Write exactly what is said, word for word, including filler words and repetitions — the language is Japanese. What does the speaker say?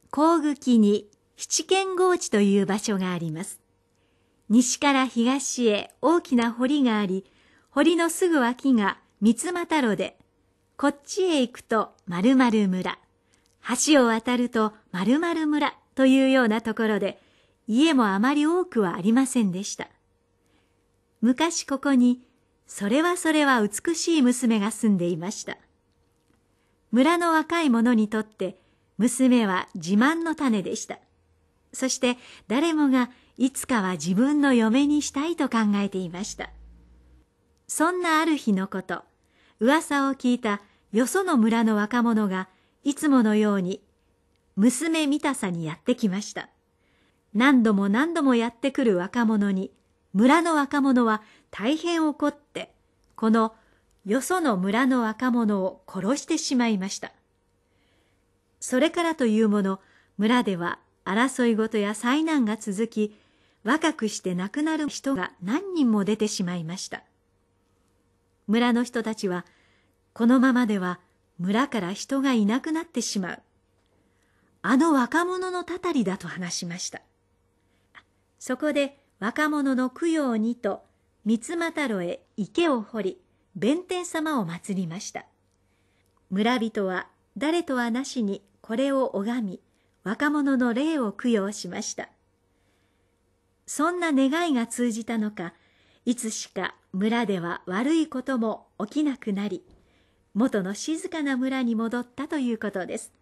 甲茎に七間河内という場所があります。西から東へ大きな堀があり、堀のすぐ脇が三俣路で、こっちへ行くと〇〇村、橋を渡ると〇〇村というようなところで、家もあまり多くはありませんでした。昔ここに、それはそれは美しい娘が住んでいました。村の若い者にとって、娘は自慢の種でした。そして誰もがいつかは自分の嫁にしたいと考えていました。そんなある日のこと、噂を聞いたよその村の若者がいつものように娘見たさにやってきました。何度も何度もやってくる若者に、村の若者は大変怒って、このよその村の若者を殺してしまいました。それからというもの、村では争いごとや災難が続き、若くして亡くなる人が何人も出てしまいました。村の人たちは、このままでは村から人がいなくなってしまう。あの若者のたたりだと話しました。そこで若者の供養にと三俣路へ池を掘り、弁天様を祀りました。村人は誰とはなしにこれを拝み、若者の霊を供養しました。そんな願いが通じたのか、いつしか村では悪いことも起きなくなり、元の静かな村に戻ったということです。